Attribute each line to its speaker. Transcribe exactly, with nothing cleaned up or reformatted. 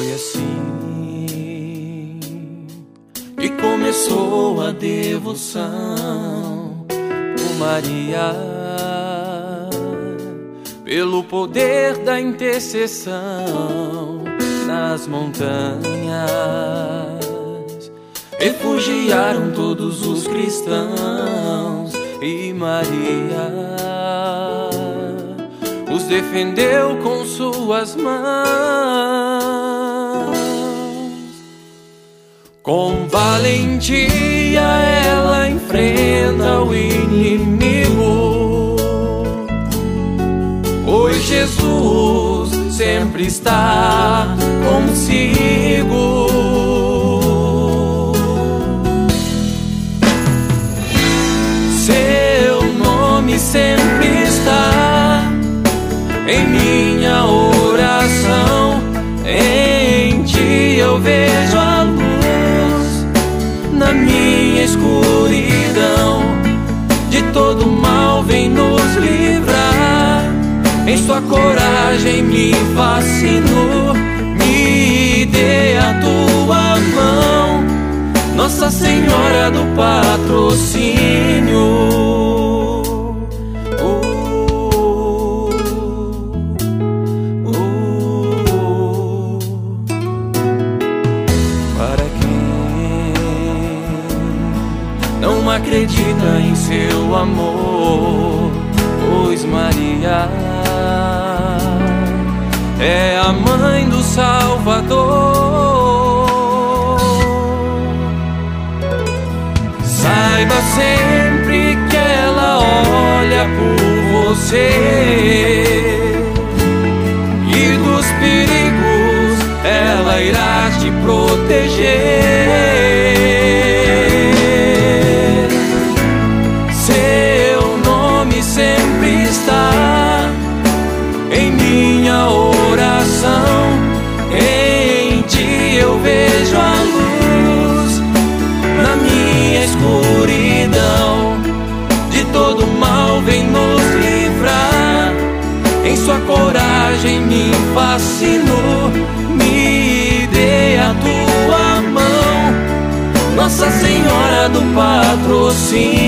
Speaker 1: Foi assim que começou a devoção por Maria, pelo poder da intercessão. Nas montanhas refugiaram todos os cristãos, e Maria os defendeu com suas mãos. Com valentia ela enfrenta o inimigo, pois Jesus sempre está consigo. Seu nome sempre está em minha oração. Em ti eu vejo a luz na minha escuridão. De todo mal vem nos livrar. Em sua coragem me fascinou. Me dê a tua mão, Nossa Senhora do Patrocínio. Não acredita em seu amor, pois Maria é a mãe do Salvador. Saiba sempre que ela olha por você, e dos perigos ela irá te proteger. Em minha oração, em ti eu vejo a luz na minha escuridão. De todo mal vem nos livrar. Em sua coragem me fascinou. Me dê a tua mão, Nossa Senhora do Patrocínio.